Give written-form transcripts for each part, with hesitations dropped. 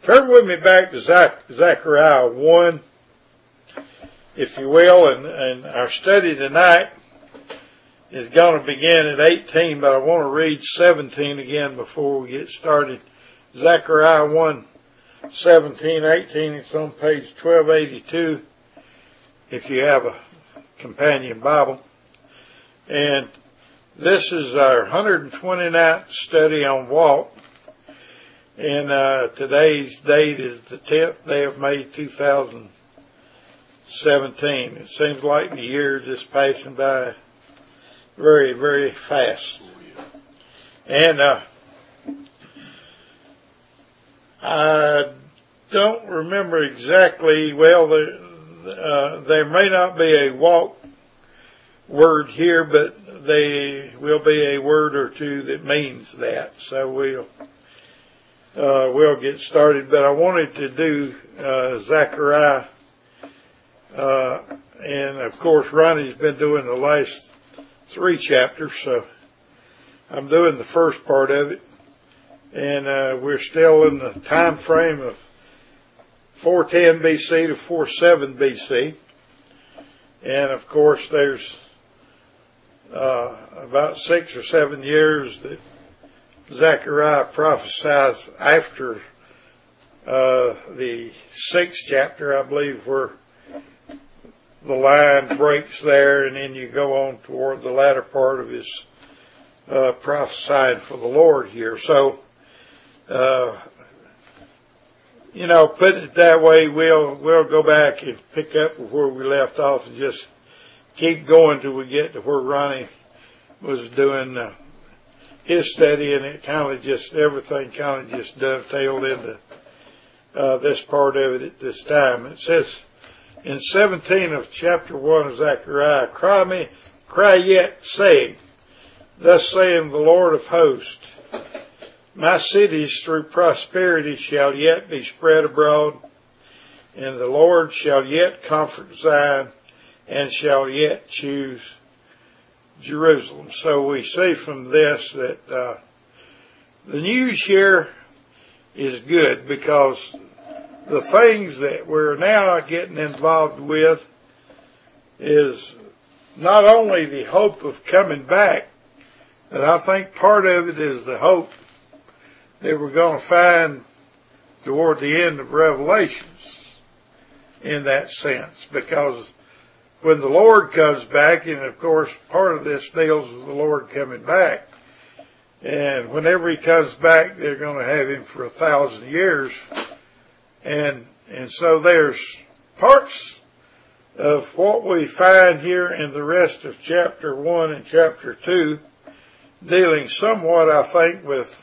Turn with me back to Zechariah 1, if you will, and our study tonight is going to begin at 18, but I want to read 17 again before we get started. Zechariah 1, 17, 18, it's on page 1282 if you have a companion Bible. And this is our 129th study on Walk. And today's date is the 10th day of May 2017. It seems like the year is just passing by very, very fast. And I don't remember exactly, well, there may not be a walk word here, but there will be a word or two that means that. So we'll get started, but I wanted to do Zechariah, and of course Ronnie's been doing the last 3 chapters, so I'm doing the first part of it, and we're still in the time frame of 410 BC to 47 BC, and of course there's about 6 or 7 years that Zechariah prophesies after the 6th chapter, I believe, where the line breaks there, and then you go on toward the latter part of his prophesying for the Lord here. So, putting it that way, we'll go back and pick up where we left off and just keep going till we get to where Ronnie was doing his study, and it everything kind of just dovetailed into this part of it at this time. It says in 17 of chapter 1 of Zechariah, cry yet, saying, thus saith the Lord of hosts, my cities through prosperity shall yet be spread abroad, and the Lord shall yet comfort Zion, and shall yet choose Jerusalem. So we see from this that the news here is good, because the things that we're now getting involved with is not only the hope of coming back, but I think part of it is the hope that we're going to find toward the end of Revelations in that sense, because when the Lord comes back, and of course part of this deals with the Lord coming back, and whenever he comes back, they're going to have him for 1,000 years, and so there's parts of what we find here in the rest of chapter 1 and chapter 2 dealing somewhat, I think, with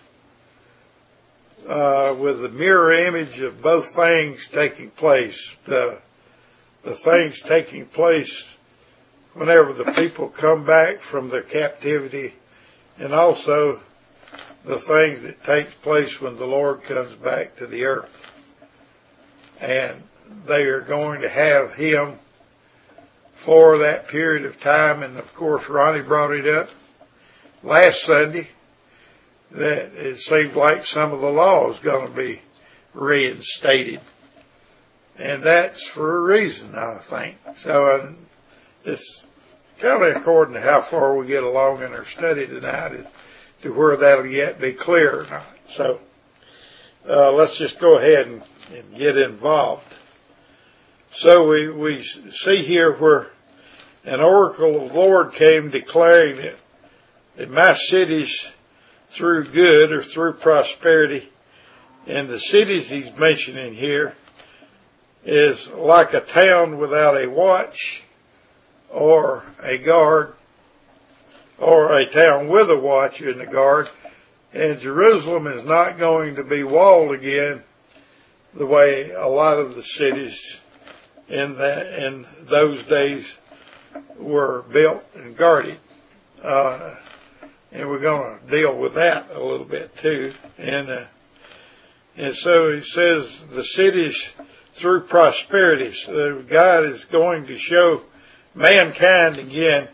the mirror image of both things taking place. The things taking place whenever the people come back from their captivity, and also the things that takes place when the Lord comes back to the earth. And they are going to have him for that period of time. And of course, Ronnie brought it up last Sunday that it seems like some of the law is going to be reinstated. And that's for a reason, I think. So it's kind of according to how far we get along in our study tonight as to where that'll yet be clear or not. So let's just go ahead and get involved. So we see here where an oracle of the Lord came declaring that my cities through good or through prosperity, and the cities he's mentioning here is like a town without a watch or a guard, or a town with a watch and a guard. And Jerusalem is not going to be walled again the way a lot of the cities in those days were built and guarded. And we're going to deal with that a little bit too. And so he says the cities through prosperity. So God is going to show mankind again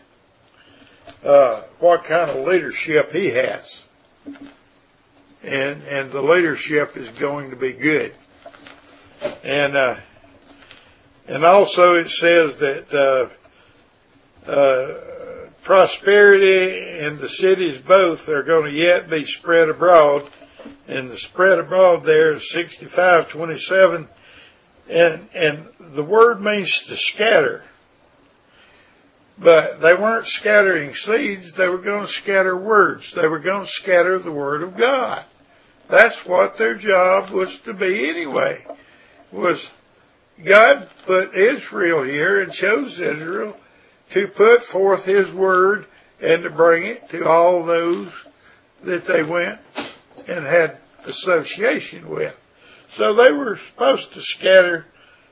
what kind of leadership he has. And the leadership is going to be good. And also it says that prosperity in the cities both are going to yet be spread abroad. And the spread abroad there is 65:27. And the word means to scatter. But they weren't scattering seeds. They were going to scatter words. They were going to scatter the Word of God. That's what their job was to be anyway. Was God put Israel here and chose Israel to put forth His Word and to bring it to all those that they went and had association with. So they were supposed to scatter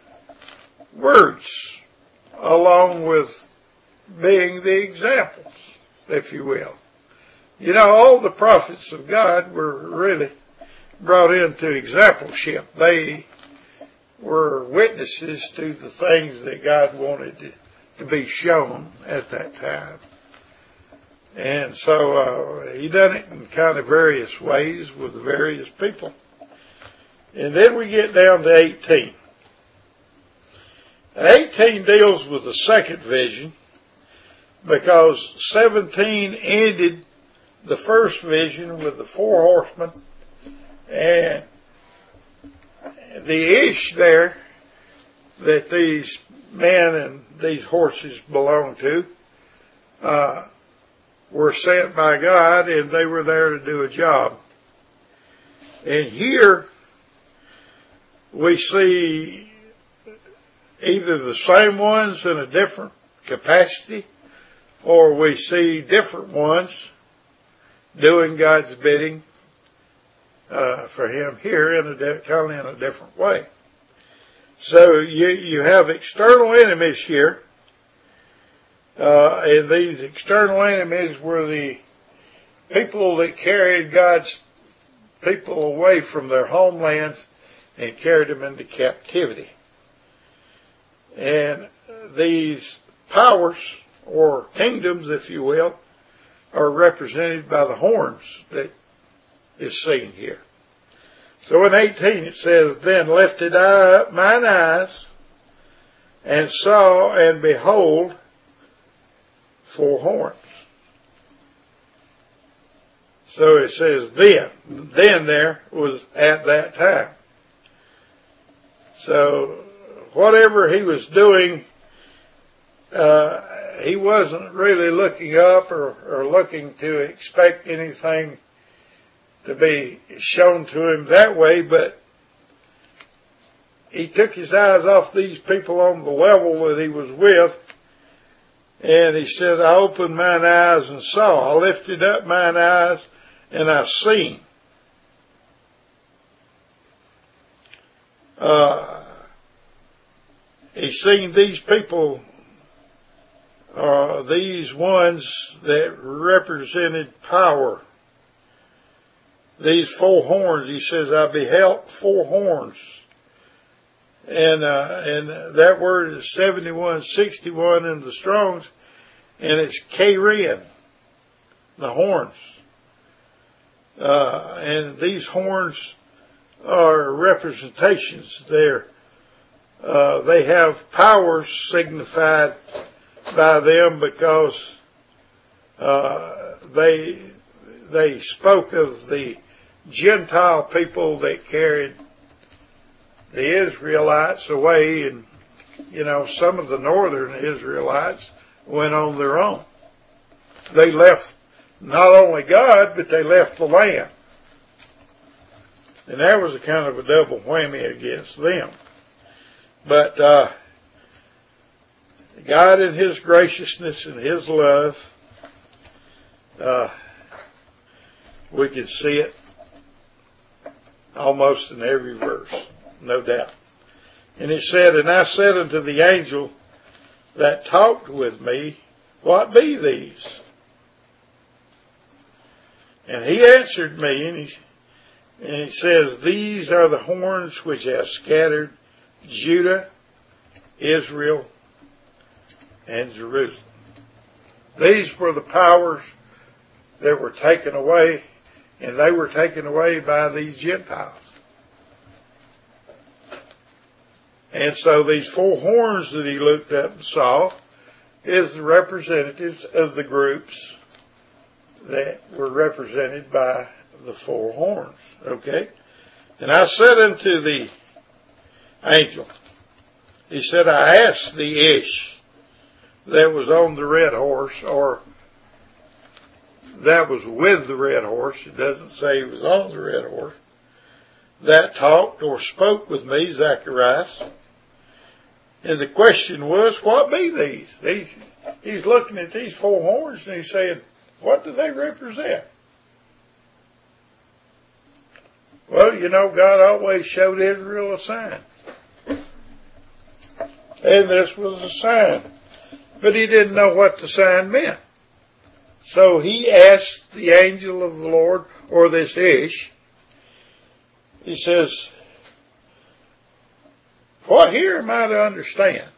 words along with being the examples, if you will. You know, all the prophets of God were really brought into exampleship. They were witnesses to the things that God wanted to be shown at that time. And so He done it in kind of various ways with various people. And then we get down to 18. And 18 deals with the second vision, because 17 ended the first vision with the 4 horsemen, and the Ish there that these men and these horses belong to were sent by God, and they were there to do a job. And here we see either the same ones in a different capacity, or we see different ones doing God's bidding for Him here in kind of in a different way. So you have external enemies here, and these external enemies were the people that carried God's people away from their homelands and carried them into captivity. And these powers, or kingdoms, if you will, are represented by the horns that is seen here. So in 18 it says, "Then lifted I up mine eyes, and saw, and behold, 4 horns." So it says then. Then there was at that time. So whatever he was doing, he wasn't really looking up or looking to expect anything to be shown to him that way, but he took his eyes off these people on the level that he was with, and he said, "I opened mine eyes and saw." I lifted up mine eyes and I seen. He's seen these people, these ones that represented power. These 4 horns, he says, "I beheld 4 horns." And that word is 7161 in the Strong's, and it's Karen, the horns. And these horns are representations. They have powers signified by them because they spoke of the Gentile people that carried the Israelites away, and some of the northern Israelites went on their own. They left not only God, but they left the land. And that was a kind of a double whammy against them. But God in His graciousness and His love, we can see it almost in every verse, no doubt. And He said, "And I said unto the angel that talked with me, What be these?" And he answered me, and he says, "These are the horns which have scattered Judah, Israel, and Jerusalem." These were the powers that were taken away, and they were taken away by these Gentiles. And so these four horns that he looked up and saw is the representatives of the groups that were represented by the four horns. Okay? And I said unto the angel, he said, I asked the Ish that was on the red horse, or that was with the red horse. It doesn't say he was on the red horse. That talked or spoke with me, Zacharias. And the question was, what be these? He's looking at these four horns and he's saying, what do they represent? Well, you know, God always showed Israel a sign. And this was a sign. But he didn't know what the sign meant. So he asked the angel of the Lord, or this Ish, he says, what here am I to understand?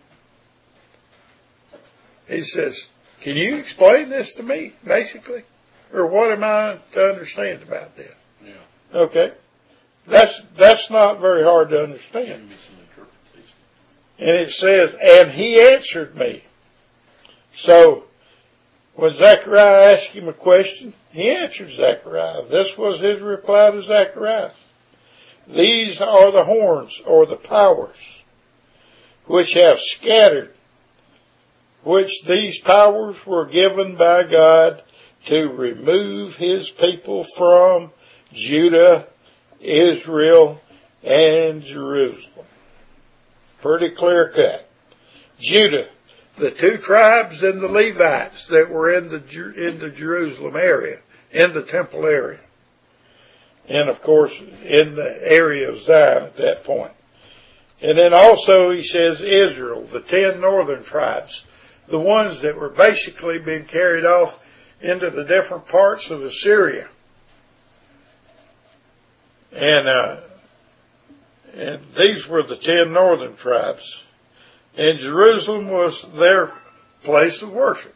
He says, can you explain this to me, basically? Or what am I to understand about this? Yeah. Okay. That's not very hard to understand. And it says, and he answered me. So, when Zechariah asked him a question, he answered Zechariah. This was his reply to Zechariah. These are the horns, or the powers, which have scattered, which these powers were given by God to remove his people from Judah, Israel, and Jerusalem. Pretty clear cut. Judah, the two tribes and the Levites that were in the Jerusalem area, in the temple area. And of course, in the area of Zion at that point. And then also he says Israel, the 10 northern tribes, the ones that were basically being carried off into the different parts of Assyria. And these were the 10 northern tribes. And Jerusalem was their place of worship.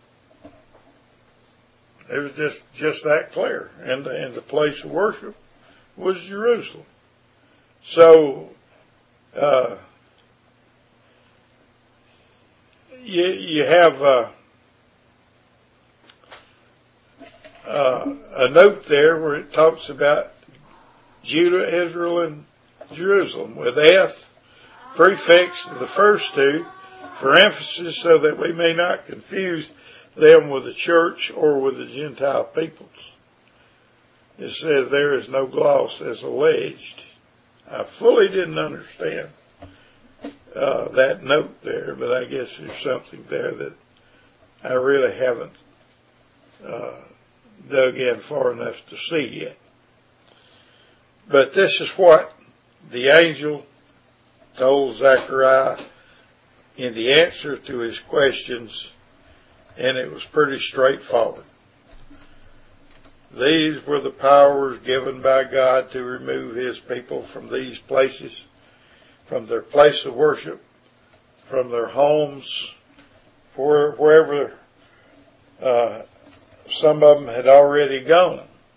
It was just that clear. And the place of worship was Jerusalem. So, you have a note there where it talks about Judah, Israel, and Jerusalem with Eth prefix to the first two for emphasis so that we may not confuse them with the church or with the Gentile peoples. It says there is no gloss as alleged. I fully didn't understand that note there, but I guess there's something there that I really haven't dug in far enough to see yet. But this is what the angel told Zechariah in the answer to his questions, and it was pretty straightforward. These were the powers given by God to remove his people from these places, from their place of worship, from their homes, wherever some of them had already gone.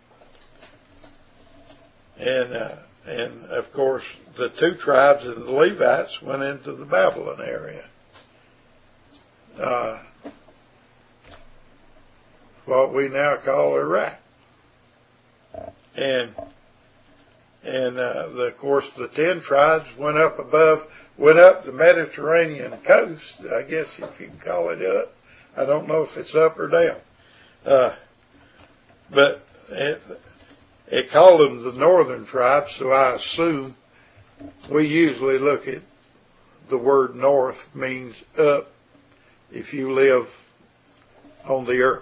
And of course, the two tribes of the Levites went into the Babylon area. What we now call Iraq. And of course, the 10 tribes went up the Mediterranean coast, I guess if you can call it up. I don't know if it's up or down. But it called them the northern tribes, so I assume we usually look at the word north means up if you live on the earth.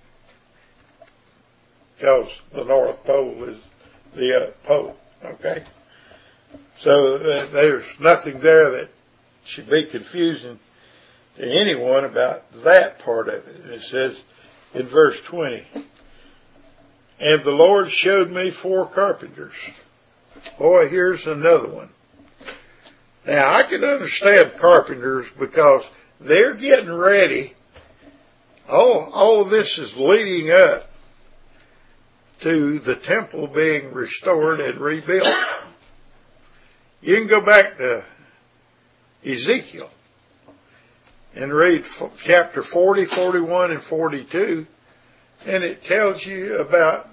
Because the North Pole is the pole, okay? So there's nothing there that should be confusing to anyone about that part of it. It says in verse 20, and the Lord showed me 4 carpenters. Boy, here's another one. Now, I can understand carpenters because they're getting ready. All of this is leading up to the temple being restored and rebuilt. You can go back to Ezekiel and read chapter 40, 41, and 42, and it tells you about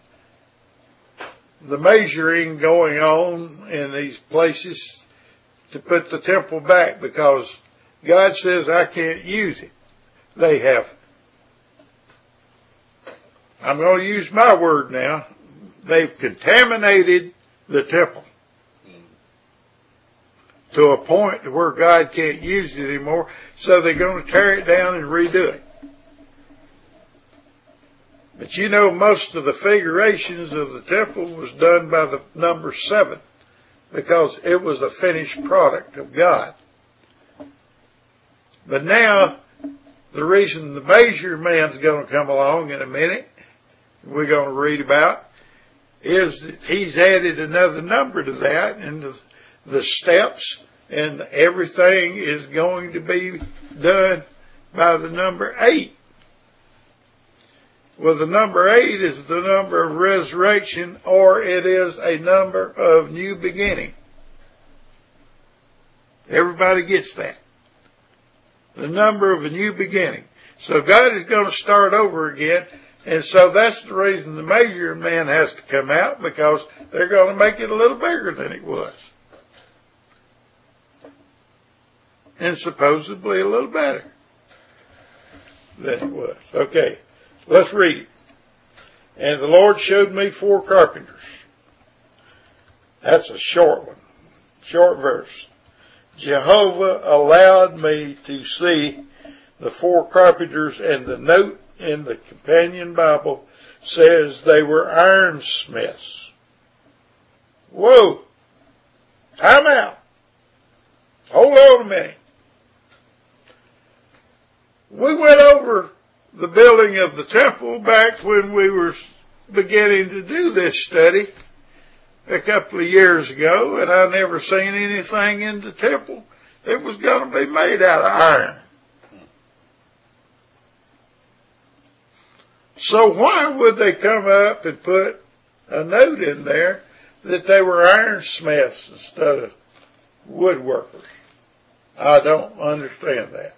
the measuring going on in these places to put the temple back, because God says I can't use it. They have, I'm going to use my word now, they've contaminated the temple to a point where God can't use it anymore, so they're going to tear it down and redo it. But you know, most of the figurations of the temple was done by the number 7, because it was a finished product of God. But now, the reason the measure man's going to come along in a minute, we're going to read about, is that he's added another number to that, and the steps and everything is going to be done by the number 8. Well, the number 8 is the number of resurrection, or it is a number of new beginning. Everybody gets that. The number of a new beginning. So God is going to start over again, and so that's the reason the measuring man has to come out, because they're going to make it a little bigger than it was. And supposedly a little better than it was. Okay, let's read it. And the Lord showed me 4 carpenters. That's a short one, short verse. Jehovah allowed me to see the 4 carpenters, and the note in the companion Bible says they were ironsmiths. Whoa! Time out. Hold on a minute. We went over the building of the temple back when we were beginning to do this study a couple of years ago, and I never seen anything in the temple that was going to be made out of iron. So why would they come up and put a note in there that they were ironsmiths instead of woodworkers? I don't understand that.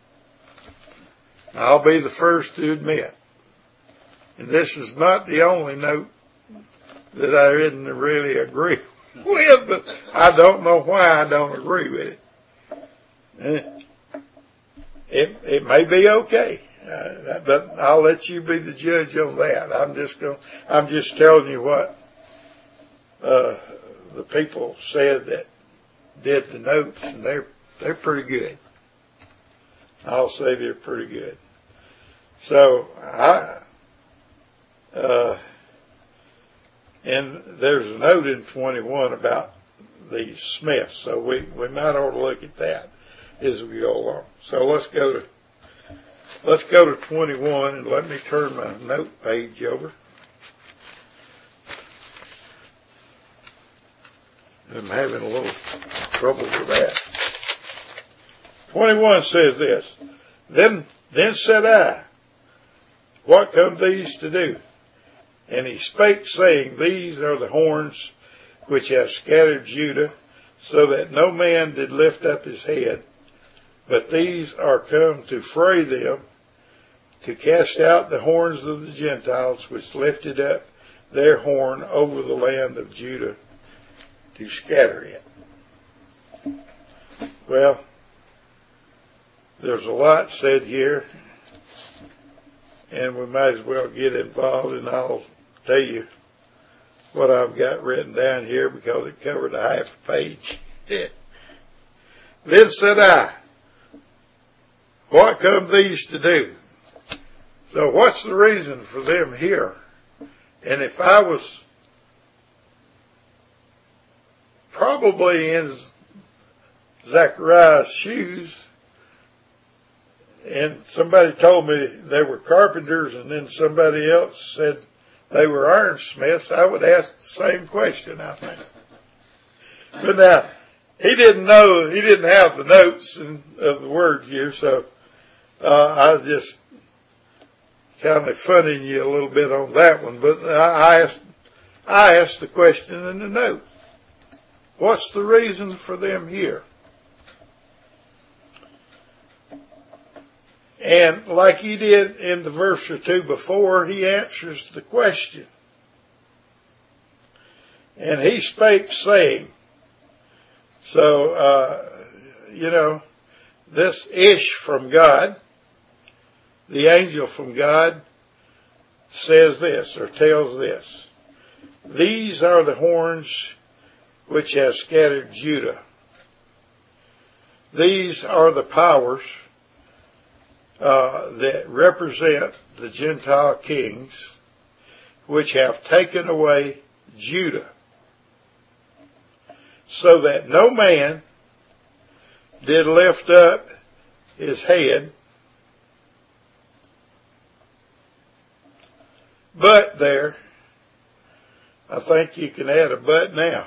I'll be the first to admit, and this is not the only note that I didn't really agree with, but I don't know why I don't agree with it. It may be okay, but I'll let you be the judge on that. I'm just telling you what the people said that did the notes, and they're pretty good. I'll say they're pretty good. So and there's a note in 21 about the smiths, so we might ought to look at that as we go along. So let's go to 21, and let me turn my note page over. I'm having a little trouble with that. 21 says this, Then said I, what come these to do? And he spake, saying, These are the horns which have scattered Judah, so that no man did lift up his head. But these are come to fray them, to cast out the horns of the Gentiles, which lifted up their horn over the land of Judah, to scatter it. Well, there's a lot said here, and we might as well get involved, and I'll tell you what I've got written down here, because it covered a half a page. Then said I, what come these to do? So what's the reason for them here? And if I was probably in Zechariah's shoes, and somebody told me they were carpenters, and then somebody else said they were ironsmiths, I would ask the same question, I think. But now, he didn't have the notes of the word here, so I was just kind of funning you a little bit on that one. But I asked the question in the note. What's the reason for them here? And like he did in the verse or two before, he answers the question. And he spake, saying. So, this Ish from God, the angel from God, says this, or tells this. These are the horns which have scattered Judah. These are the powers that represent the Gentile kings which have taken away Judah, so that no man did lift up his head, but there, I think you can add a but now.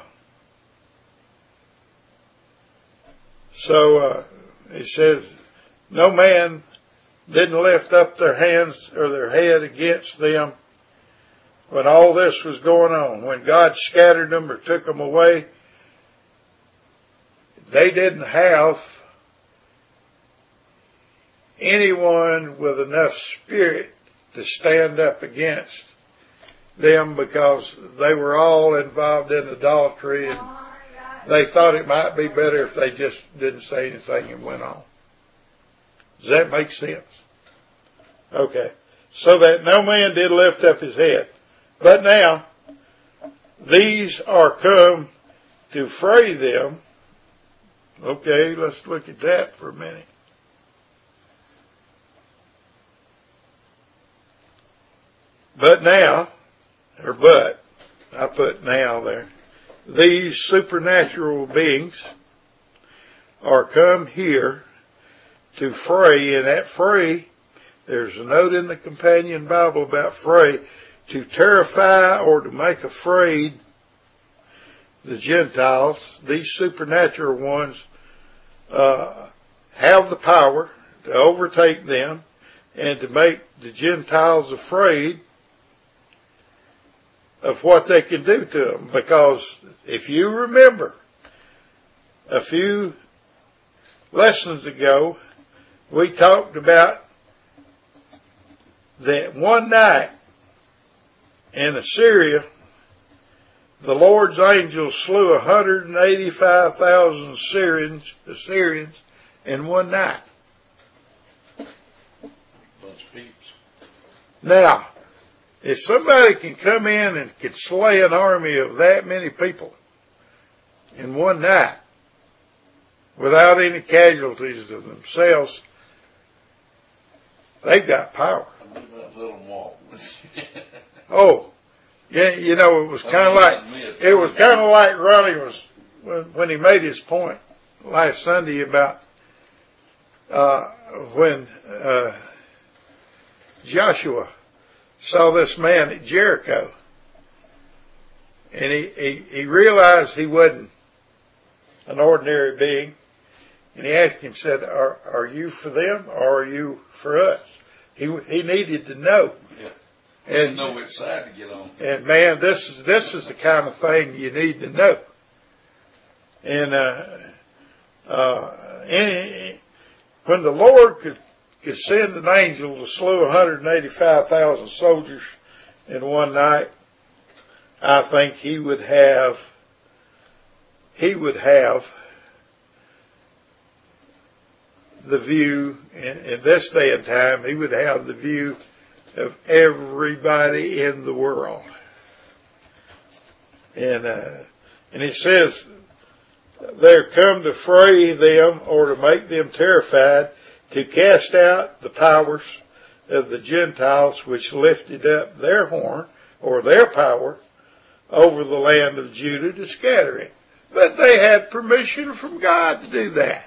So it says, no man didn't lift up their hands or their head against them when all this was going on. When God scattered them or took them away, they didn't have anyone with enough spirit to stand up against them, because they were all involved in adultery, and they thought it might be better if they just didn't say anything and went on. Does that make sense? Okay. So that no man did lift up his head. But now, these are come to fray them. Okay, let's look at that for a minute. But now, I put now there, these supernatural beings are come here to fray, and that fray, there's a note in the Companion Bible about fray, to terrify or to make afraid the Gentiles. These supernatural ones have the power to overtake them and to make the Gentiles afraid of what they can do to them. Because if you remember, a few lessons ago, we talked about that one night in Assyria, the Lord's angels slew 185,000 Assyrians in one night. Bunch of peeps. Now, if somebody can come in and can slay an army of that many people in one night without any casualties to themselves, they've got power. Let them walk. Oh, yeah, it was kind of like Ronnie was when he made his point last Sunday about when Joshua saw this man at Jericho, and he realized he wasn't an ordinary being, and he asked him, said, "Are you for them or are you for us?" He needed to know. Yeah. And know which side to get on. And man, this is the kind of thing you need to know. And when the Lord could send an angel to slew 185,000 soldiers in one night, I think he would have the view, in this day and time, he would have the view of everybody in the world. And it says, they're come to fray them or to make them terrified, to cast out the powers of the Gentiles which lifted up their horn or their power over the land of Judah, to scatter it. But they had permission from God to do that.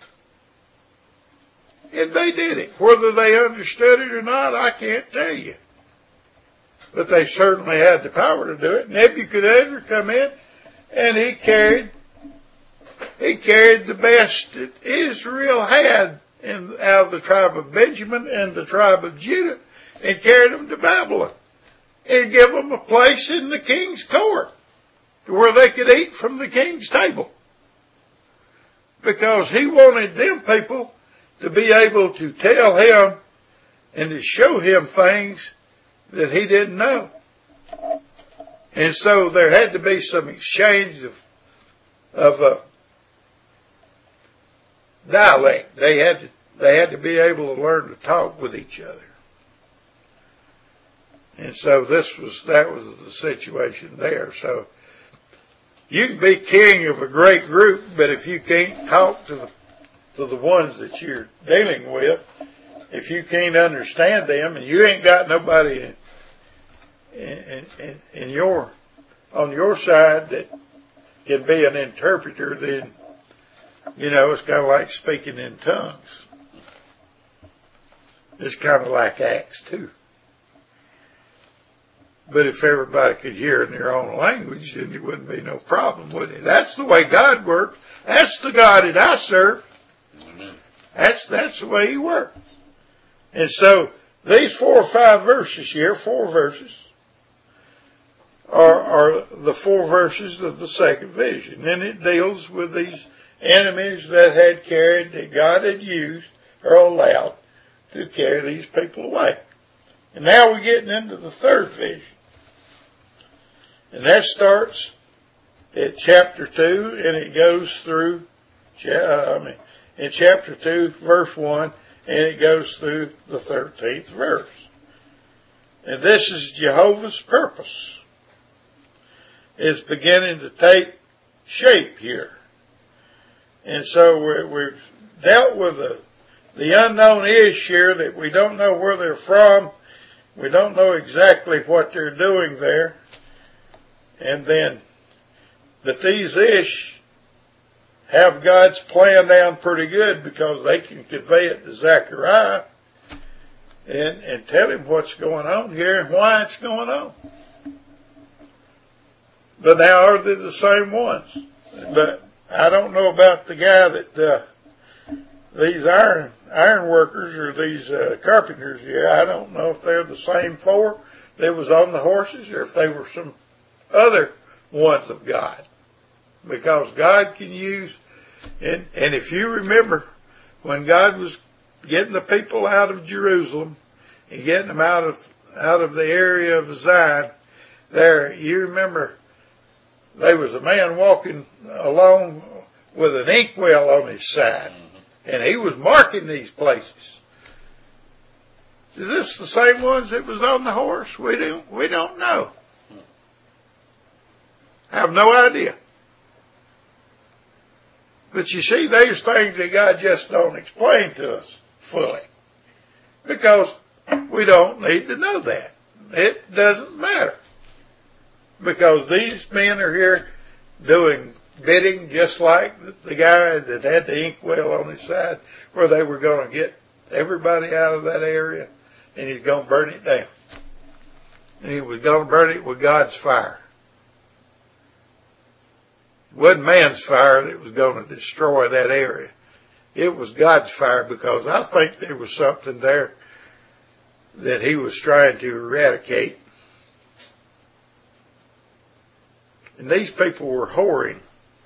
And they did it. Whether they understood it or not, I can't tell you. But they certainly had the power to do it. Nebuchadnezzar come in, and he carried the best that Israel had out of the tribe of Benjamin and the tribe of Judah, and carried them to Babylon, and give them a place in the king's court to where they could eat from the king's table. Because he wanted them people to be able to tell him and to show him things that he didn't know. And so there had to be some exchange of dialect. They had to be able to learn to talk with each other. And so that was the situation there. So you can be king of a great group, but if you can't talk to the ones that you're dealing with, if you can't understand them, and you ain't got nobody on your side that can be an interpreter, then, it's kind of like speaking in tongues. It's kind of like Acts 2. But if everybody could hear in their own language, then there wouldn't be no problem, would it? That's the way God works. That's the God that I serve. Amen. That's the way He works. And so these 4 or 5 verses here, 4 verses, are the 4 verses of the second vision. And it deals with these enemies that God had used or allowed to carry these people away. And now we're getting into the third vision. And that starts at chapter 2 and it goes through, in chapter 2, verse 1, and it goes through the 13th verse. And this is Jehovah's purpose. It's beginning to take shape here. And so we've dealt with the unknown ish here, that we don't know where they're from. We don't know exactly what they're doing there. And then, but these ish have God's plan down pretty good, because they can convey it to Zechariah and tell him what's going on here and why it's going on. But now, are they the same ones? But I don't know about the guy that these iron workers or these carpenters here. I don't know if they're the same 4 that was on the horses, or if they were some other ones of God. Because God can use, and if you remember, when God was getting the people out of Jerusalem and getting them out of the area of Zion, there, you remember, there was a man walking along with an inkwell on his side, and he was marking these places. Is this the same ones that was on the horse? We don't know. I have no idea. But you see, there's things that God just don't explain to us fully, because we don't need to know that. It doesn't matter. Because these men are here doing bidding, just like the guy that had the inkwell on his side, where they were going to get everybody out of that area, and he's going to burn it down. And he was going to burn it with God's fire. It wasn't man's fire that was going to destroy that area. It was God's fire, because I think there was something there that he was trying to eradicate. And these people were whoring.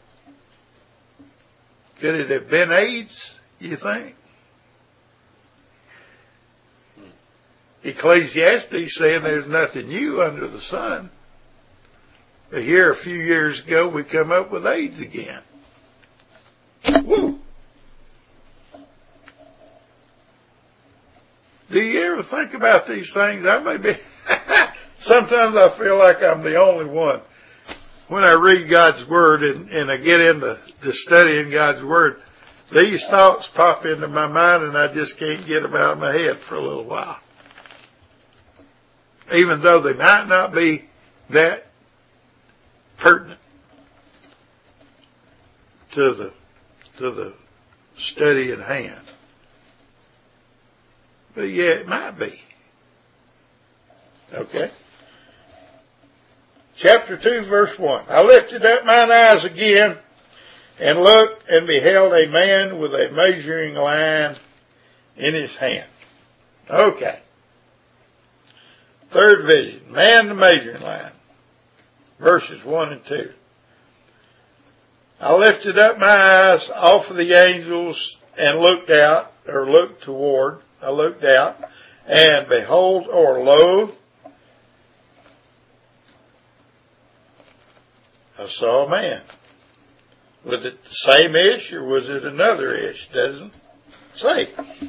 Could it have been AIDS, you think? Ecclesiastes saying there's nothing new under the sun. But here a few years ago we come up with AIDS again. Woo! Do you ever think about these things? Sometimes I feel like I'm the only one. When I read God's Word and I get into studying God's Word, these thoughts pop into my mind and I just can't get them out of my head for a little while. Even though they might not be that pertinent to the study at hand. But yeah, it might be. Okay. Chapter 2, verse 1. I lifted up mine eyes again and looked and beheld a man with a measuring line in his hand. Okay. Third vision. Man the measuring line. Verses 1 and 2. I lifted up my eyes off of the angels and looked out, or looked toward. I looked out, And behold, or lo, I saw a man. Was it the same ish or was it another ish? Doesn't say.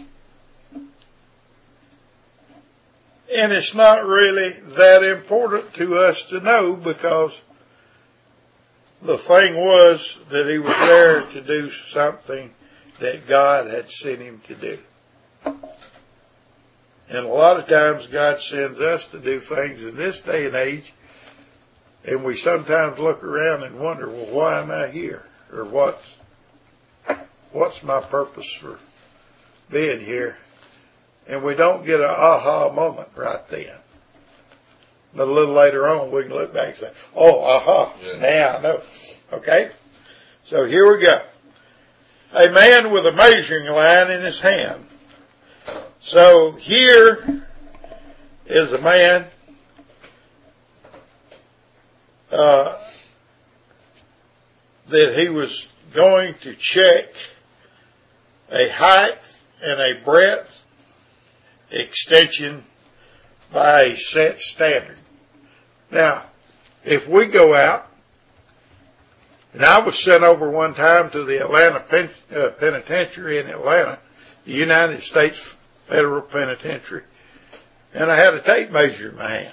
And it's not really that important to us to know, because the thing was that he was there to do something that God had sent him to do. And a lot of times God sends us to do things in this day and age, and we sometimes look around and wonder, well, why am I here? Or what's my purpose for being here? And we don't get an aha moment right then. But a little later on, we can look back and say, oh, aha, now I know. Okay? So here we go. A man with a measuring line in his hand. So here is a man that he was going to check a height and a breadth extension by a set standard. Now, if we go out, and I was sent over one time to the Atlanta Penitentiary in Atlanta, the United States Federal Penitentiary, and I had a tape measure in my hand.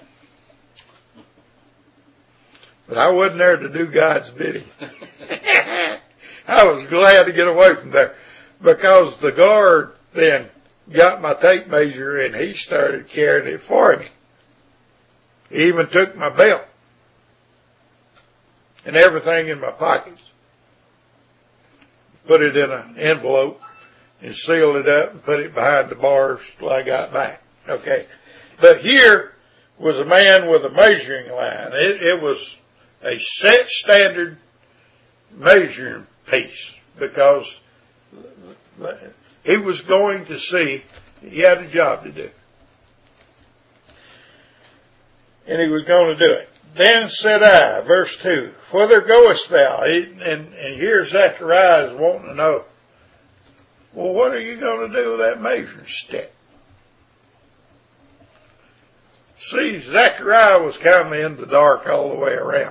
But I wasn't there to do God's bidding. I was glad to get away from there, because the guard then got my tape measure and he started carrying it for me. He even took my belt and everything in my pockets, put it in an envelope and sealed it up and put it behind the bars till I got back. Okay. But here was a man with a measuring line. It was a set standard measuring piece, because he was going to see, he had a job to do. And he was going to do it. Then said I, verse 2, whither goest thou? And here Zechariah is wanting to know, well, what are you going to do with that measuring stick? See, Zechariah was kind of in the dark all the way around.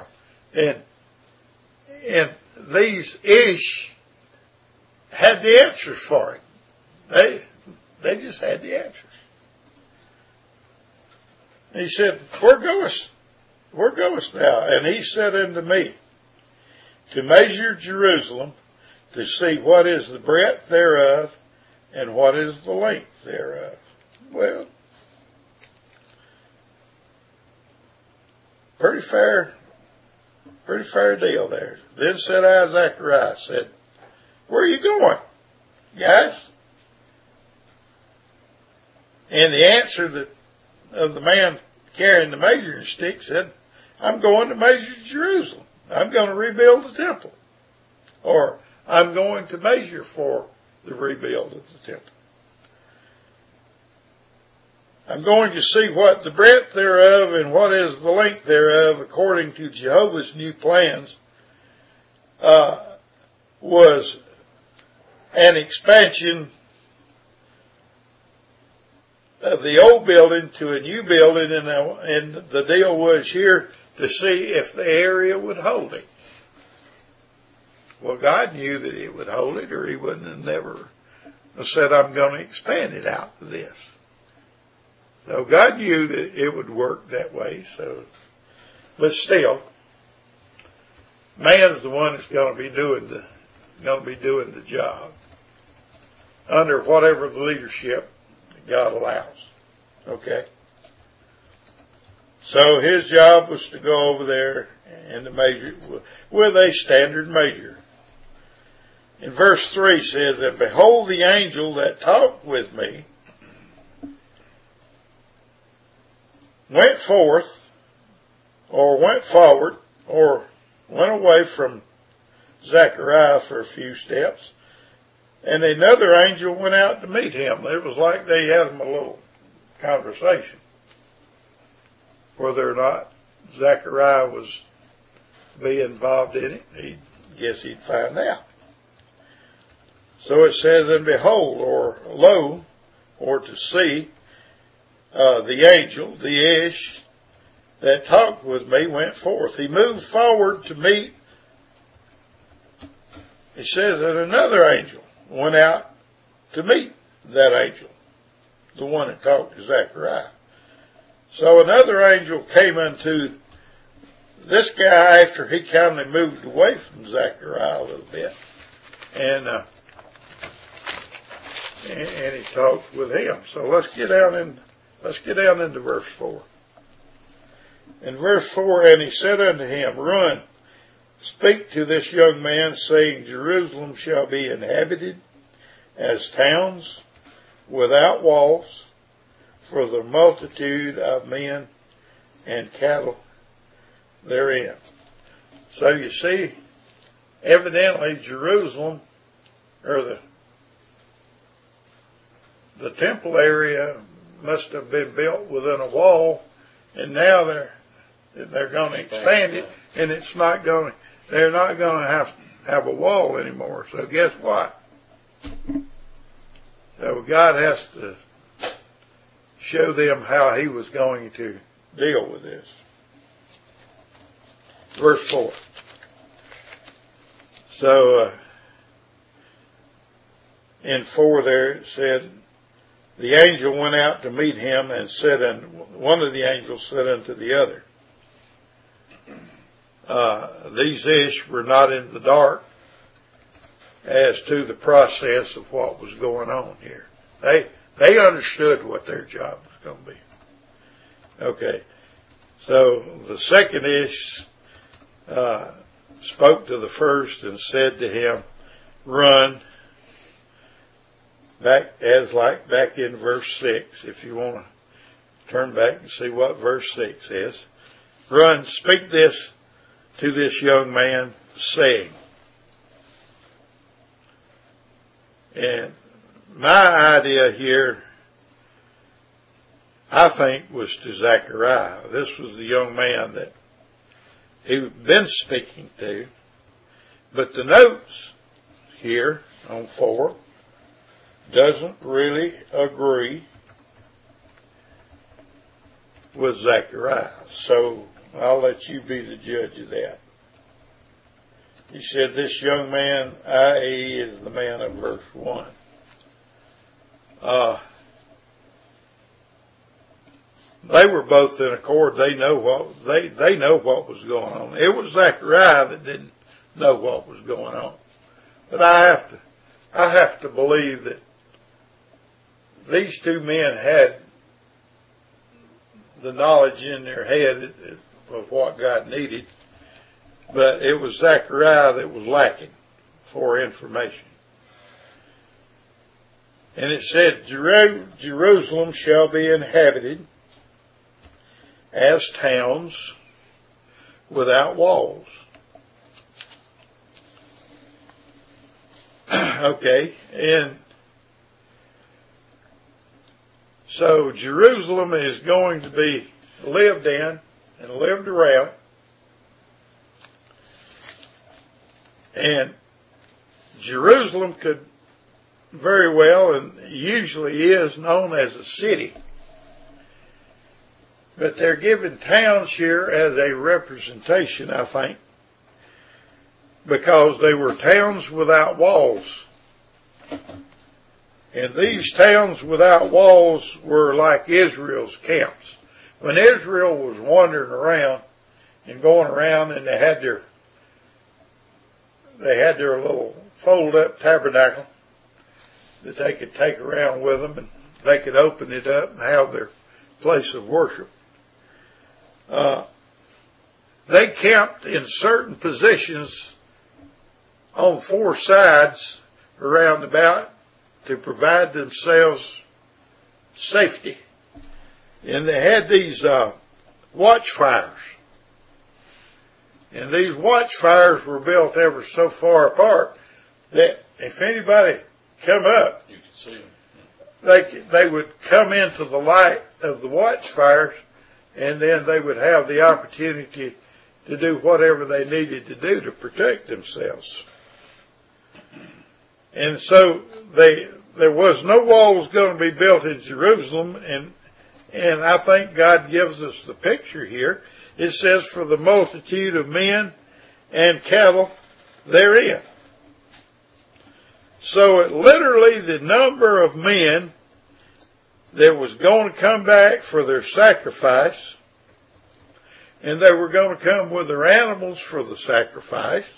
And these ish had the answers for him. They just had the answers. And he said, where goest thou? And he said unto me, to measure Jerusalem, to see what is the breadth thereof, and what is the length thereof. Well, pretty fair deal there. Then said I, Zechariah, said, where are you going, guys? And the answer of the man carrying the measuring stick said, I'm going to measure Jerusalem. I'm going to rebuild the temple. Or I'm going to measure for the rebuild of the temple. I'm going to see what the breadth thereof and what is the length thereof, according to Jehovah's new plans, was an expansion of the old building to a new building, and the deal was here to see if the area would hold it. Well, God knew that it would hold it, or he wouldn't have never said, I'm going to expand it out to this. So God knew that it would work that way. So, but still, man's the one that's going to be doing the job under whatever the leadership God allows. Okay. So his job was to go over there and to measure with a standard measure. In verse 3 says, and behold, the angel that talked with me went forth, or went forward, or went away from Zechariah for a few steps, and another angel went out to meet him. It was like they had him a little conversation. Whether or not Zechariah was to be involved in it, I guess he'd find out. So it says, and behold, or lo, or to see, the angel, the Ish, that talked with me went forth. He moved forward to meet. It says that another angel went out to meet that angel, the one that talked to Zechariah. So another angel came unto this guy after he kind of moved away from Zechariah a little bit, and he talked with him. So let's get down into verse 4. In verse 4, and he said unto him, Run, speak to this young man, saying, Jerusalem shall be inhabited as towns without walls, for the multitude of men and cattle therein. So you see, evidently Jerusalem, or the temple have must have been built within a wall, and now they're going to expand it, and they're not going to have a wall anymore. So guess what? So God has to show them how he was going to deal with this. Verse 4. So, in 4 there it said, the angel went out to meet him and said, and one of the angels said unto the other, these Ish were not in the dark as to the process of what was going on here. They understood what their job was going to be. Okay. So the second Ish spoke to the first and said to him, Run. Back in verse 6, if you want to turn back and see what verse 6 says. Run, speak this to this young man, saying. And my idea here, I think, was to Zechariah. This was the young man that he'd been speaking to. But the notes here on 4 doesn't really agree with Zechariah. So I'll let you be the judge of that. He said this young man, i.e. is the man of verse 1. They were both in accord. They know what was going on. It was Zechariah that didn't know what was going on. But I have to believe that these two men had the knowledge in their head of what God needed, but it was Zechariah that was lacking for information. And it said, Jerusalem shall be inhabited as towns without walls. Okay, and so Jerusalem is going to be lived in and lived around. And Jerusalem could very well, and usually is, known as a city. But they're given towns here as a representation, I think, because they were towns without walls. And these towns without walls were like Israel's camps. When Israel was wandering around and going around, and they had their little fold-up tabernacle that they could take around with them, and they could open it up and have their place of worship. They camped in certain positions on 4 sides around about to provide themselves safety. And they had these watchfires. And these watchfires were built ever so far apart that if anybody come up, you could see them. They would come into the light of the watchfires, and then they would have the opportunity to do whatever they needed to do to protect themselves. And so there was no walls going to be built in Jerusalem, and I think God gives us the picture here. It says, for the multitude of men and cattle therein. So it literally, the number of men that was going to come back for their sacrifice, and they were going to come with their animals for the sacrifice.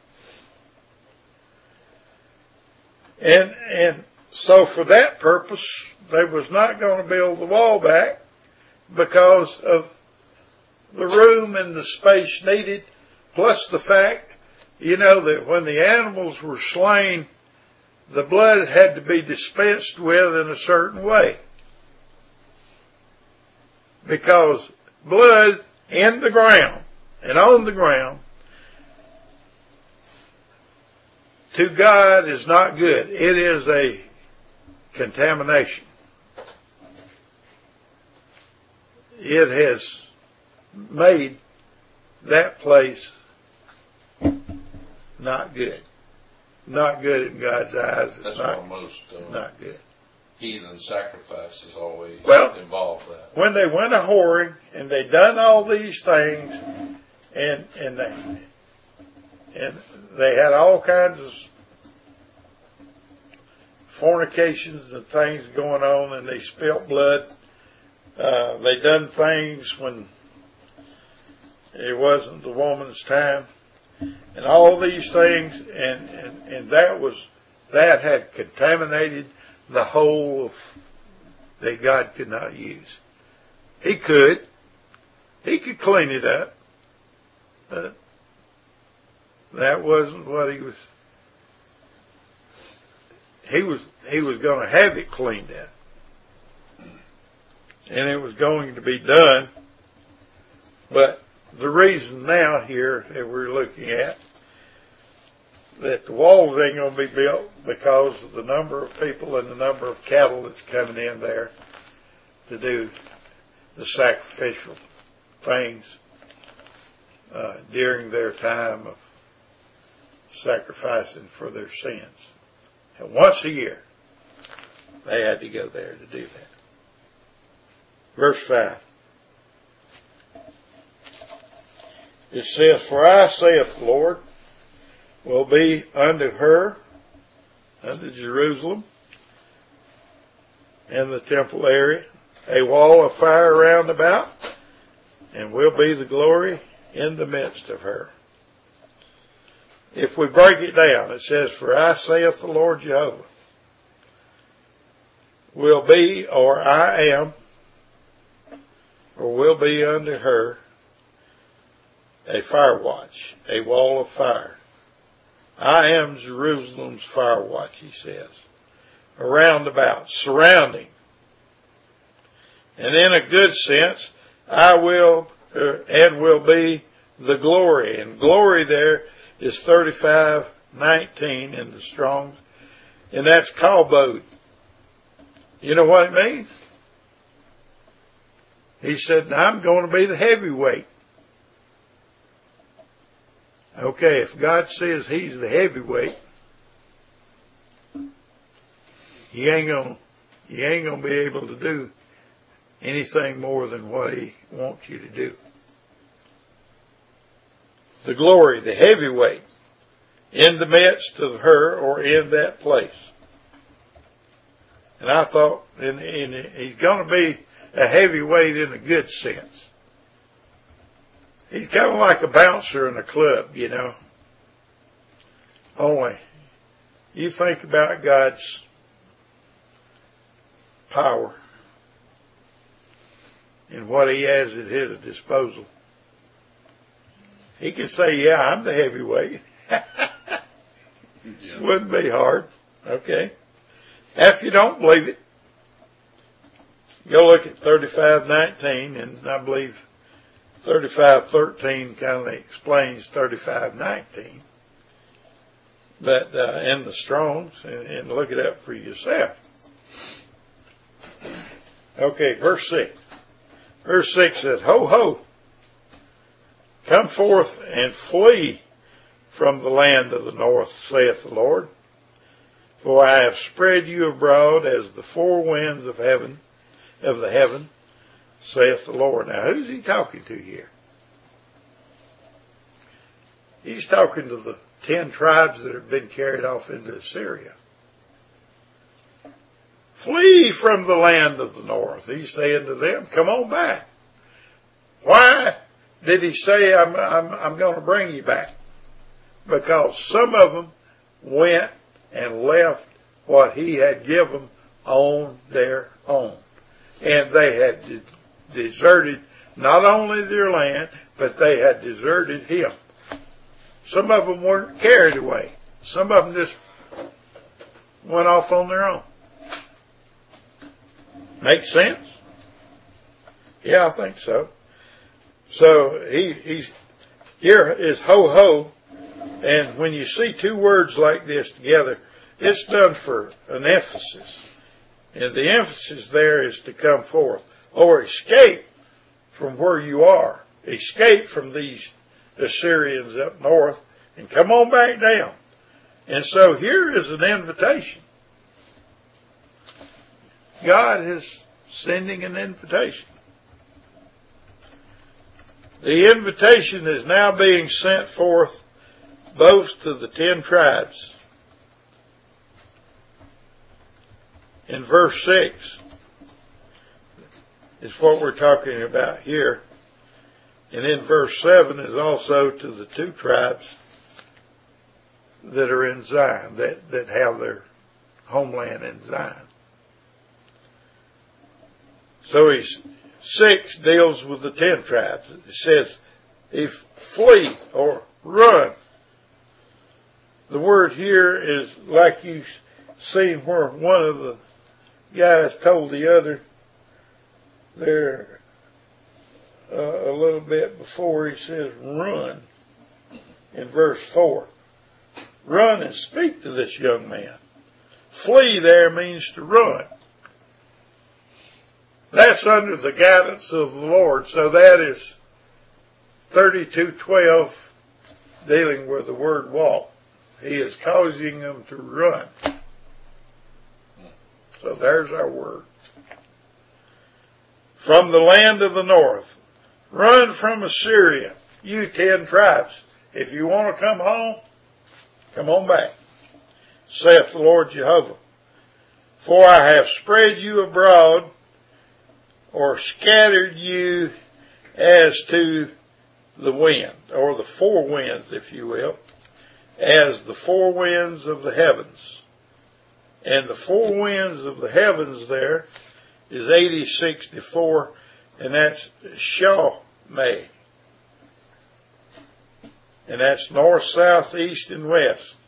And so for that purpose, they was not going to build the wall back because of the room and the space needed, plus the fact, that when the animals were slain, the blood had to be dispensed with in a certain way. Because blood in the ground and on the ground to God is not good. It is a contamination. It has made that place not good. Not good in God's eyes. That's why most not good. Heathen sacrifices always involve that. When they went a whoring and they done all these things, and they had all kinds of fornications and things going on, and they spilt blood. They done things when it wasn't the woman's time, and all these things, and that had contaminated the whole that God could not use. He could clean it up, but that wasn't what he was. He was going to have it cleaned up, and it was going to be done. But the reason now here that we're looking at that the walls ain't going to be built because of the number of people and the number of cattle that's coming in there to do the sacrificial things during their time of sacrificing for their sins. And once a year, they had to go there to do that. Verse 5. It says, for I, saith the Lord, will be unto her, unto Jerusalem, and the temple area, a wall of fire round about, and will be the glory in the midst of her. If we break it down, it says, for I, saith the Lord Jehovah, will be, or I am, or will be unto her, a fire watch, a wall of fire. I am Jerusalem's fire watch, he says. Around about, surrounding. And in a good sense, I will, and will be the glory. And glory there is 35:19 in the Strong's. And that's kabod. You know what it means? He said, I'm going to be the heavyweight. Okay, if God says he's the heavyweight, you ain't gonna be able to do anything more than what he wants you to do. The glory, the heavyweight, in the midst of her or in that place. And I thought, and he's going to be a heavyweight in a good sense. He's kind of like a bouncer in a club, Only, you think about God's power and what he has at his disposal. He can say, yeah, I'm the heavyweight. Wouldn't be hard. Okay. If you don't believe it, go look at 35:19, and I believe 35:13 kind of explains 35:19. But in the Strong's, and look it up for yourself. Okay, verse 6. Verse 6 says, ho, ho, come forth and flee from the land of the north, saith the Lord. For I have spread you abroad as the four winds of the heaven, saith the Lord. Now, who's he talking to here? He's talking to the 10 tribes that have been carried off into Assyria. Flee from the land of the north. He's saying to them, come on back. Why did he say, I'm going to bring you back? Because some of them went and left what he had given on their own. And they had deserted not only their land, but they had deserted him. Some of them weren't carried away. Some of them just went off on their own. Make sense? Yeah, I think so. So he's here is ho-ho, and when you see two words like this together, it's done for an emphasis. And the emphasis there is to come forth or escape from where you are. Escape from these Assyrians up north and come on back down. And so here is an invitation. God is sending an invitation. The invitation is now being sent forth both to the 10 tribes. In verse 6 is what we're talking about here. And in verse 7 is also to the 2 tribes that are in Zion, that have their homeland in Zion. So 6 deals with the 10 tribes. It says, if flee or run. The word here is like you've seen where one of the guys told the other there a little bit before. He says, run in verse 4. Run and speak to this young man. Flee there means to run. That's under the guidance of the Lord. So that is 32:12 dealing with the word walk. He is causing them to run. So there's our word. From the land of the north. Run from Assyria, you 10 tribes. If you want to come home, come on back, saith the Lord Jehovah. For I have spread you abroad, or scattered you as to the wind, or the 4 winds, if you will, as the 4 winds of the heavens. And the 4 winds of the heavens there is 8064, and that's Shawmeh. And that's north, south, east, and west.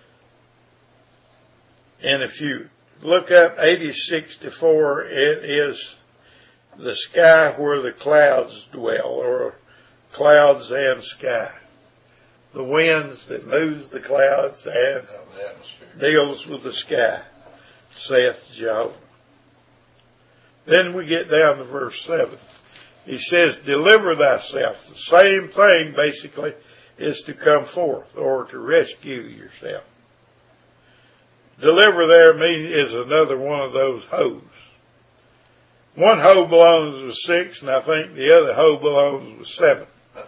And if you look up 8064, it is the sky where the clouds dwell, or clouds and sky. The winds that moves the clouds and deals with the sky, saith Jehovah. Then we get down to verse 7. He says, deliver thyself. The same thing, basically, is to come forth, or to rescue yourself. Deliver there is another one of those hoes. One hoe belongs with 6, and I think the other hoe belongs with 7.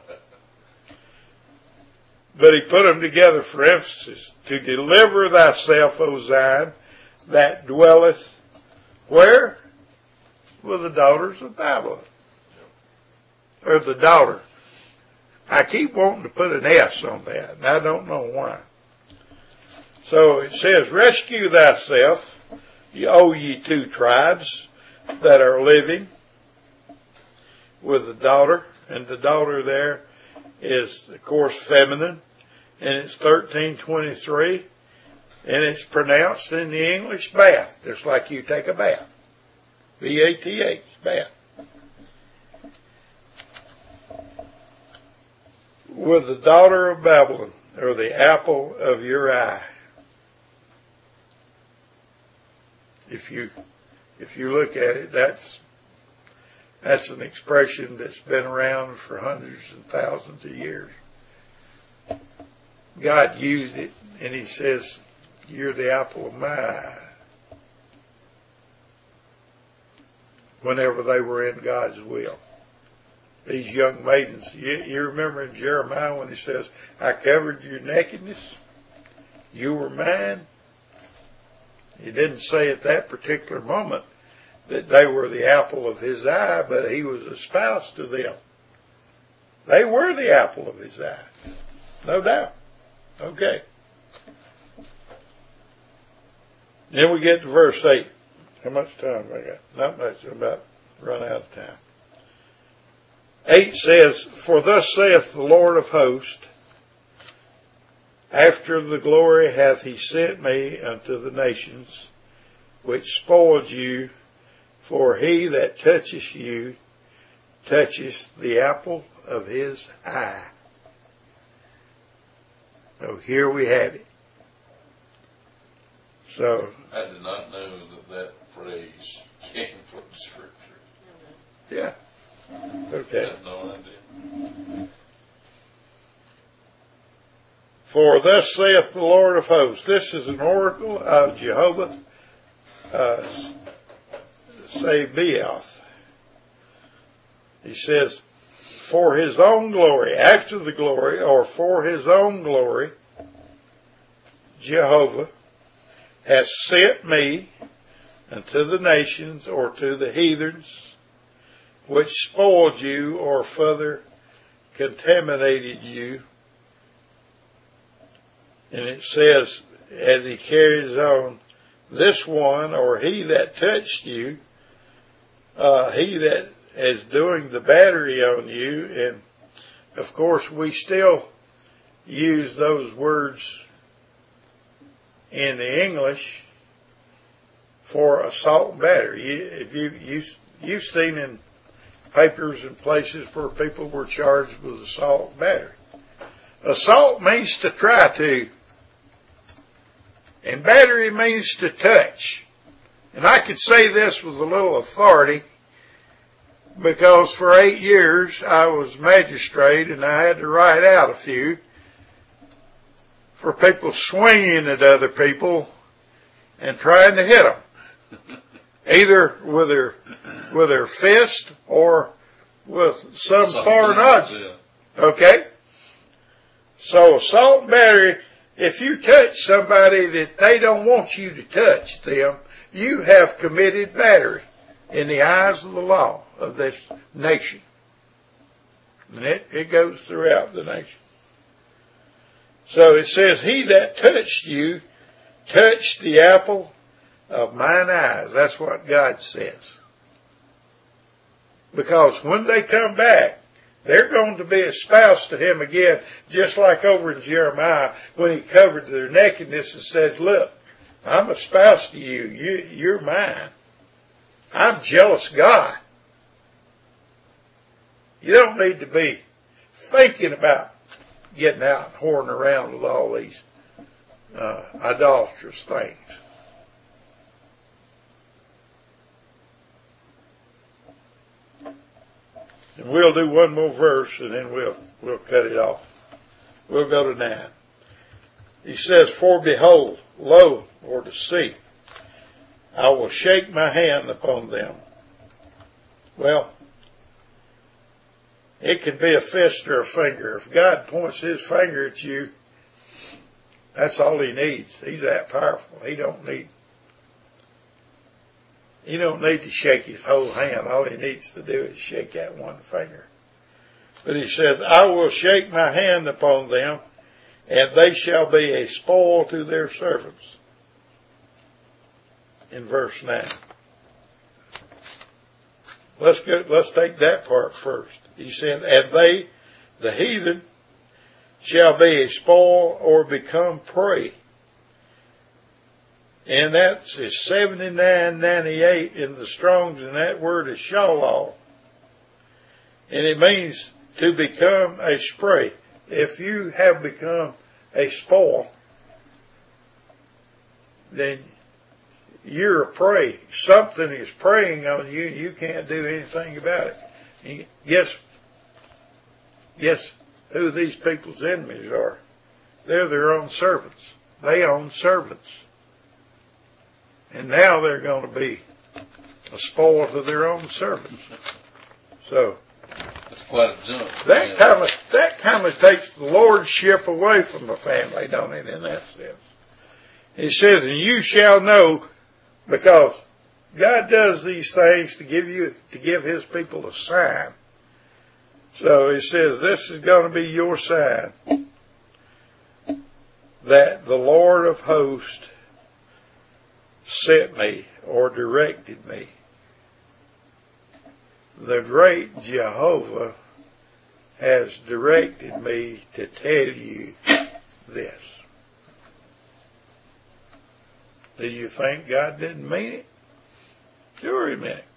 But he put them together for emphasis. To deliver thyself, O Zion, that dwelleth where? With the daughters of Babylon. Or the daughter. I keep wanting to put an S on that, and I don't know why. So it says, rescue thyself, O ye 2 tribes that are living with the daughter. And the daughter there is, of course, feminine. And it's 1323. And it's pronounced in the English bath, just like you take a bath. B-A-T-H, bath. With the daughter of Babylon, or the apple of your eye. If you look at it, that's an expression that's been around for hundreds and thousands of years. God used it, and he says, you're the apple of my eye. whenever they were in God's will. These young maidens, you remember in Jeremiah when he says, I covered your nakedness, you were mine. He didn't say at that particular moment that they were the apple of his eye, but he was a spouse to them. They were the apple of his eye. No doubt. Okay. Then we get to verse 8. How much time have I got? Not much. I'm about to run out of time. 8 says, For thus saith the Lord of hosts, after the glory hath he sent me unto the nations, which spoiled you, for he that toucheth you toucheth the apple of his eye. So here we have it. So I did not know that phrase came from Scripture. Yeah. Okay. I had no idea. For thus saith the Lord of hosts. This is an oracle of Jehovah Sabaoth. He says, for his own glory, after the glory, or for his own glory, Jehovah has sent me unto the nations, or to the heathens, which spoiled you, or further contaminated you. And it says, as he carries on, this one, or he that touched you, he that is doing the battery on you. And of course we still use those words in the English for assault and battery. If you've seen in papers and places where people were charged with assault and battery. Assault means to try to, and battery means to touch. And I could say this with a little authority because for 8 years I was magistrate and I had to write out a few for people swinging at other people and trying to hit them, either with their fist or with some foreign object. Okay? So assault and battery, if you touch somebody that they don't want you to touch them, you have committed battery in the eyes of the law of this nation. And it goes throughout the nation. So it says, he that touched you touched the apple of mine eyes. That's what God says. Because when they come back, they're going to be a spouse to him again, just like over in Jeremiah when he covered their nakedness and said, look, I'm a spouse to you. You're mine. I'm jealous God. You don't need to be thinking about getting out and whoring around with all these idolatrous things. And we'll do one more verse and then we'll cut it off. We'll go to 9. He says, for behold, lo, or to see, I will shake my hand upon them. Well, it can be a fist or a finger. If God points his finger at you, that's all he needs. He's that powerful. He don't need to shake his whole hand. All he needs to do is shake that one finger. But he says, I will shake my hand upon them, and they shall be a spoil to their servants. In verse 9. Let's take that part first. He said, and they, the heathen, shall be a spoil or become prey. And that's 7998 in the Strong's, and that word is shalal. And it means to become a spray. If you have become a spoil, then you're a prey. Something is preying on you and you can't do anything about it. And guess who these people's enemies are? They're their own servants. They own servants. And now they're going to be a spoil to their own servants. So that's quite a jump. That kind of takes the lordship away from the family, don't it, in that sense? It says, and you shall know, because God does these things to give his people a sign. So it says, this is going to be your sign, that the Lord of hosts sent me or directed me. The great Jehovah has directed me to tell you this. Do you think God didn't mean it? Sure he meant it.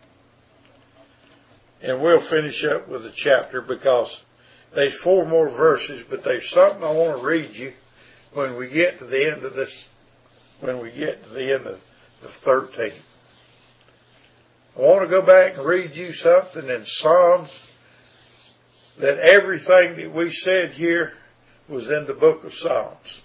And we'll finish up with the chapter because there's 4 more verses, but there's something I want to read you when we get to the end of this, when we get to the end of 13. I want to go back and read you something in Psalms, that everything that we said here was in the book of Psalms.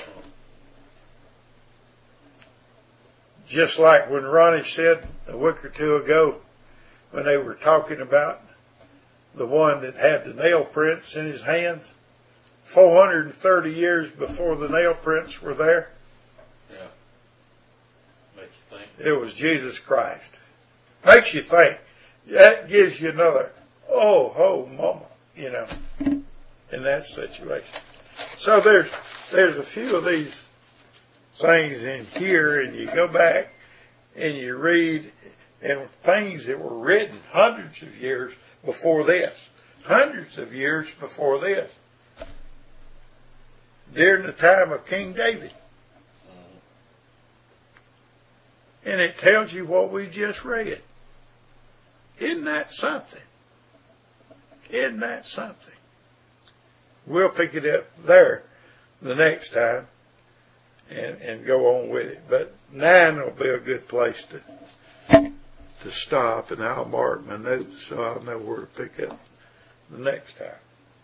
Just like when Ronnie said a week or 2 ago, when they were talking about the one that had the nail prints in his hands, 430 years before the nail prints were there. Yeah. Makes you think. It was Jesus Christ. Makes you think. That gives you another, oh, mama, in that situation. So there's a few of these things in here, and you go back and you read, and things that were written hundreds of years before this. Hundreds of years before this. During the time of King David. And it tells you what we just read. Isn't that something? Isn't that something? We'll pick it up there the next time and go on with it. But 9 will be a good place to stop, and I'll mark my notes so I'll know where to pick up the next time.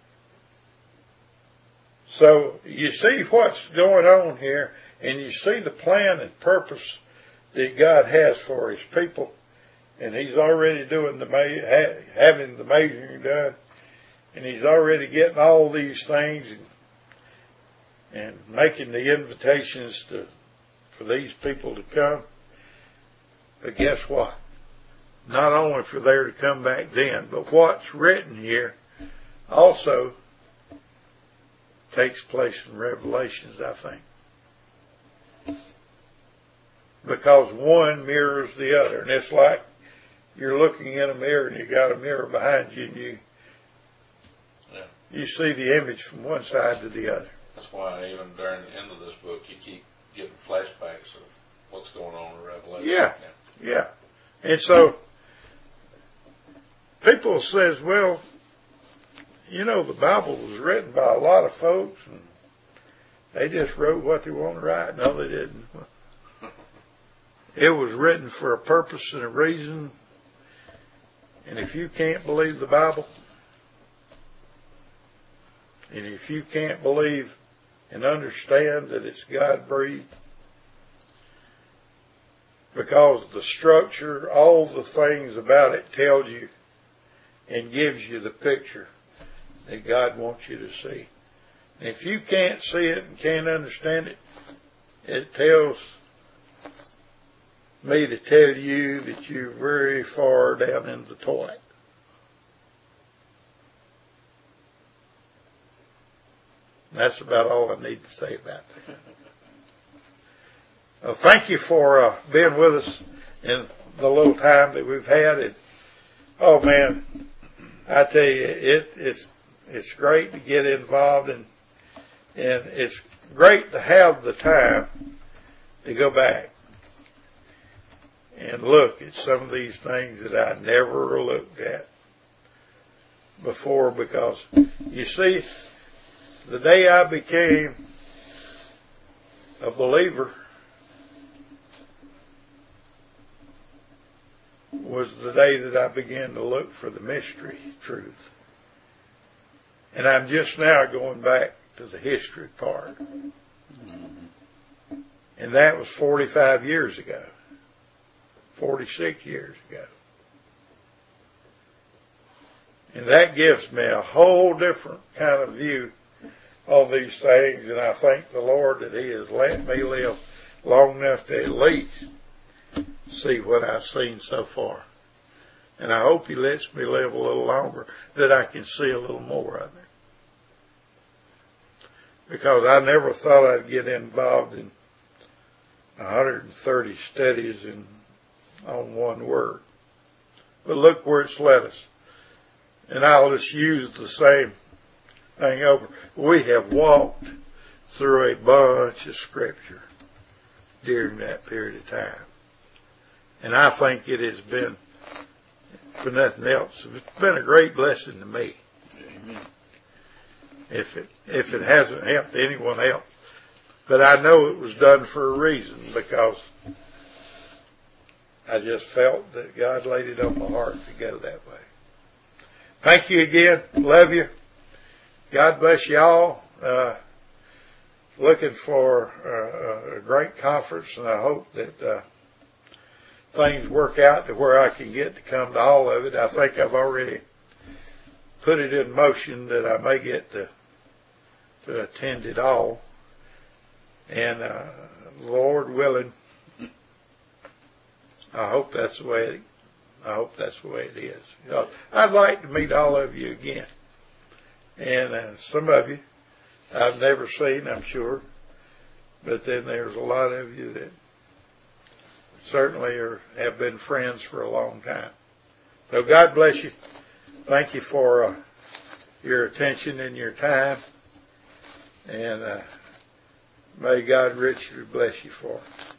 So you see what's going on here, and you see the plan and purpose that God has for his people, and he's already doing having the measuring done, and he's already getting all these things and making the invitations for these people to come. But guess what? Not only for there to come back then, but what's written here also takes place in Revelations, I think. Because one mirrors the other. And it's like you're looking in a mirror and you got a mirror behind you, and you see the image from one side to the other. That's why even during the end of this book you keep getting flashbacks of what's going on in Revelation. Yeah. And so people says, well, the Bible was written by a lot of folks and they just wrote what they want to write. No, they didn't. It was written for a purpose and a reason. And if you can't believe the Bible, and if you can't believe and understand that it's God-breathed, because the structure, all the things about it tells you and gives you the picture that God wants you to see. And if you can't see it and can't understand it, it tells me to tell you that you're very far down in the toilet. That's about all I need to say about that. Thank you for being with us in the little time that we've had. And, oh man, I tell you, it's great to get involved, and it's great to have the time to go back and look at some of these things that I never looked at before, because you see, the day I became a believer was the day that I began to look for the mystery truth. And I'm just now going back to the history part. And that was 45 years ago. 46 years ago. And that gives me a whole different kind of view on these things, and I thank the Lord that He has let me live long enough to at least see what I've seen so far. And I hope He lets me live a little longer that I can see a little more of it. Because I never thought I'd get involved in 130 studies on one word. But look where it's led us. And I'll just use the same thing over. We have walked through a bunch of scripture during that period of time. And I think it has been, for nothing else, it's been a great blessing to me. Amen. If it hasn't helped anyone else. But I know it was done for a reason, because I just felt that God laid it on my heart to go that way. Thank you again. Love you. God bless you all. Looking for a great conference, and I hope that things work out to where I can get to come to all of it. I think I've already put it in motion that I may get to attend it all. And Lord willing, I hope that's the way it is. You know, I'd like to meet all of you again. And some of you I've never seen, I'm sure. But then there's a lot of you that certainly have been friends for a long time. So God bless you. Thank you for your attention and your time. And may God richly bless you for it.